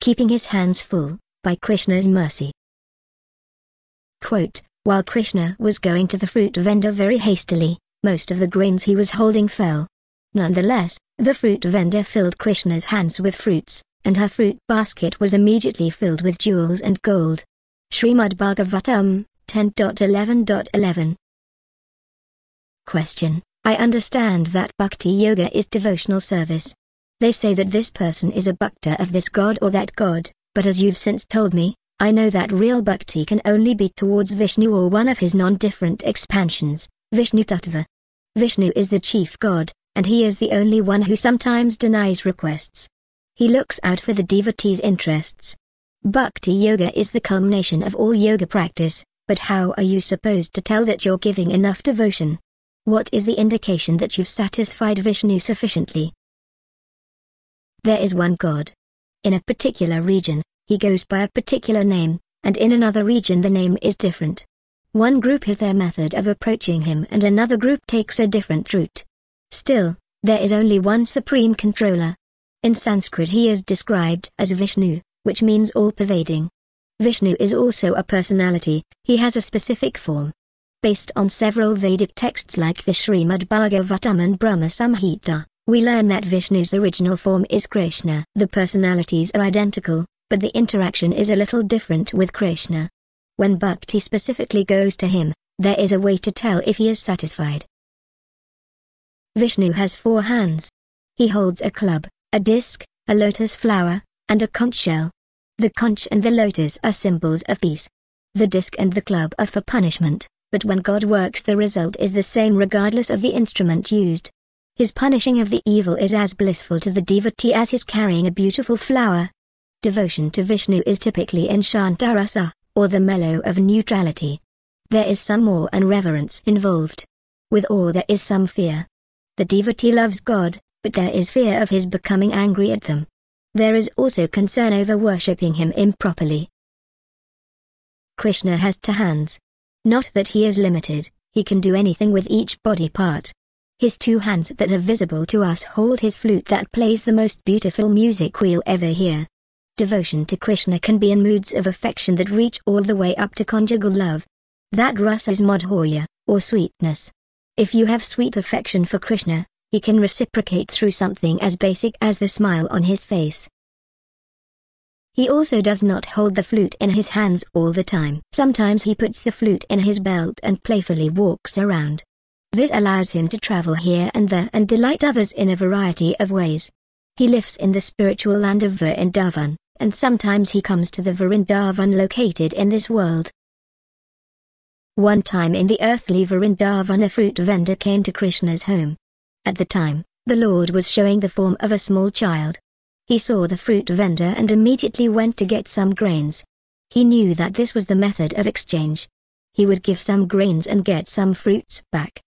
keeping his hands full, by Krishna's mercy. Quote, while Krishna was going to the fruit vendor very hastily, most of the grains he was holding fell. Nonetheless, the fruit vendor filled Krishna's hands with fruits, and her fruit basket was immediately filled with jewels and gold. Srimad Bhagavatam, 10.11.11. Question. I understand that Bhakti Yoga is devotional service. They say that this person is a bhakta of this god or that god, but as you've since told me, I know that real bhakti can only be towards Vishnu or one of his non-different expansions, Vishnu Tattva. Vishnu is the chief god, and he is the only one who sometimes denies requests. He looks out for the devotee's interests. Bhakti Yoga is the culmination of all yoga practice, but how are you supposed to tell that you're giving enough devotion? What is the indication that you've satisfied Vishnu sufficiently? There is one God. In a particular region, he goes by a particular name, and in another region the name is different. One group has their method of approaching him and another group takes a different route. Still, there is only one supreme controller. In Sanskrit he is described as Vishnu, which means all-pervading. Vishnu is also a personality, he has a specific form. Based on several Vedic texts like the Srimad Bhagavatam and Brahma Samhita, we learn that Vishnu's original form is Krishna. The personalities are identical, but the interaction is a little different with Krishna. When bhakti specifically goes to him, there is a way to tell if he is satisfied. Vishnu has 4 hands. He holds a club, a disc, a lotus flower, and a conch shell. The conch and the lotus are symbols of peace. The disc and the club are for punishment, but when God works the result is the same regardless of the instrument used. His punishing of the evil is as blissful to the devotee as his carrying a beautiful flower. Devotion to Vishnu is typically in Shantarasa, or the mellow of neutrality. There is some awe and reverence involved. With awe there is some fear. The devotee loves God, but there is fear of his becoming angry at them. There is also concern over worshipping him improperly. Krishna has 2 hands. Not that he is limited, he can do anything with each body part. His 2 hands that are visible to us hold his flute that plays the most beautiful music we'll ever hear. Devotion to Krishna can be in moods of affection that reach all the way up to conjugal love. That rasa is madhurya, or sweetness. If you have sweet affection for Krishna, he can reciprocate through something as basic as the smile on his face. He also does not hold the flute in his hands all the time. Sometimes he puts the flute in his belt and playfully walks around. This allows him to travel here and there and delight others in a variety of ways. He lives in the spiritual land of Vrindavan, and sometimes he comes to the Vrindavan located in this world. One time in the earthly Vrindavan a fruit vendor came to Krishna's home. At the time, the Lord was showing the form of a small child. He saw the fruit vendor and immediately went to get some grains. He knew that this was the method of exchange. He would give some grains and get some fruits back.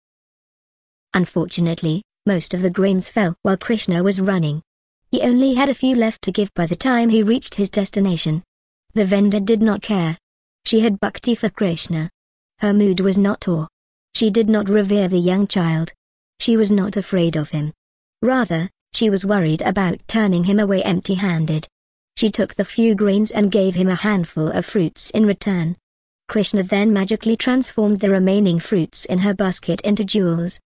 Unfortunately, most of the grains fell while Krishna was running. He only had a few left to give by the time he reached his destination. The vendor did not care. She had bhakti for Krishna. Her mood was not awe. She did not revere the young child. She was not afraid of him. Rather, she was worried about turning him away empty-handed. She took the few grains and gave him a handful of fruits in return. Krishna then magically transformed the remaining fruits in her basket into jewels.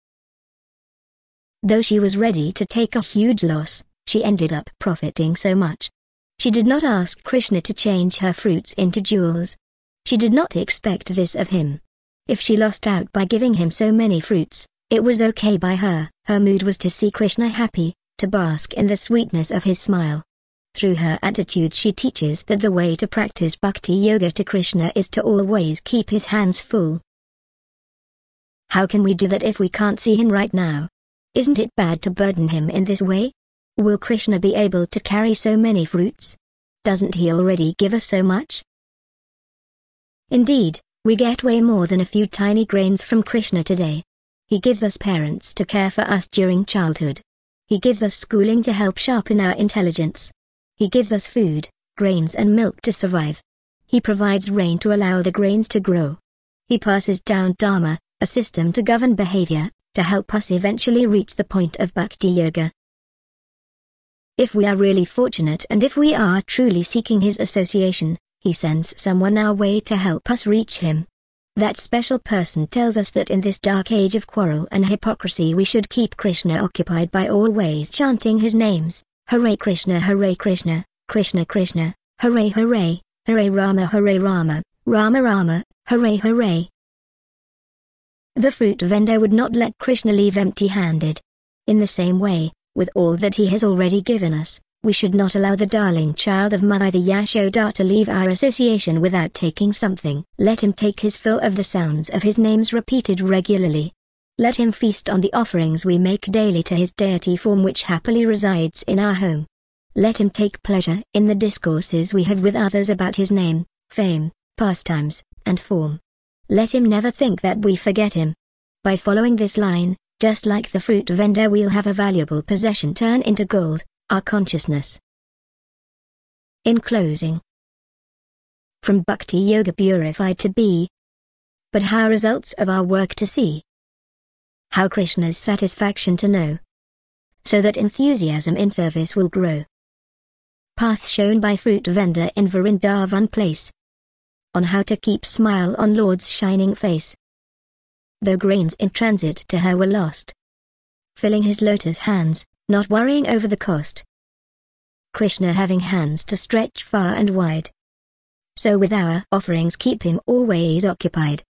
Though she was ready to take a huge loss, she ended up profiting so much. She did not ask Krishna to change her fruits into jewels. She did not expect this of him. If she lost out by giving him so many fruits, it was okay by her. Her mood was to see Krishna happy, to bask in the sweetness of his smile. Through her attitude she teaches that the way to practice bhakti yoga to Krishna is to always keep his hands full. How can we do that if we can't see him right now? Isn't it bad to burden him in this way? Will Krishna be able to carry so many fruits? Doesn't he already give us so much? Indeed, we get way more than a few tiny grains from Krishna today. He gives us parents to care for us during childhood. He gives us schooling to help sharpen our intelligence. He gives us food, grains and milk to survive. He provides rain to allow the grains to grow. He passes down Dharma, a system to govern behavior, to help us eventually reach the point of bhakti yoga. If we are really fortunate and if we are truly seeking his association, he sends someone our way to help us reach him. That special person tells us that in this dark age of quarrel and hypocrisy we should keep Krishna occupied by always chanting his names, Hare Krishna, Krishna Krishna, Hare Hare, Hare Rama, Rama Rama, Hare Hare. The fruit vendor would not let Krishna leave empty-handed. In the same way, with all that he has already given us, we should not allow the darling child of Mother Yashoda to leave our association without taking something. Let him take his fill of the sounds of his names repeated regularly. Let him feast on the offerings we make daily to his deity form which happily resides in our home. Let him take pleasure in the discourses we have with others about his name, fame, pastimes, and form. Let him never think that we forget him. By following this line, just like the fruit vendor, we'll have a valuable possession turn into gold, our consciousness. In closing, from Bhakti Yoga purified to be, but how results of our work to see, how Krishna's satisfaction to know, so that enthusiasm in service will grow. Path shown by fruit vendor in Vrindavan place, on how to keep smile on Lord's shining face. Though grains in transit to her were lost, filling his lotus hands, not worrying over the cost. Krishna having hands to stretch far and wide, so with our offerings keep him always occupied.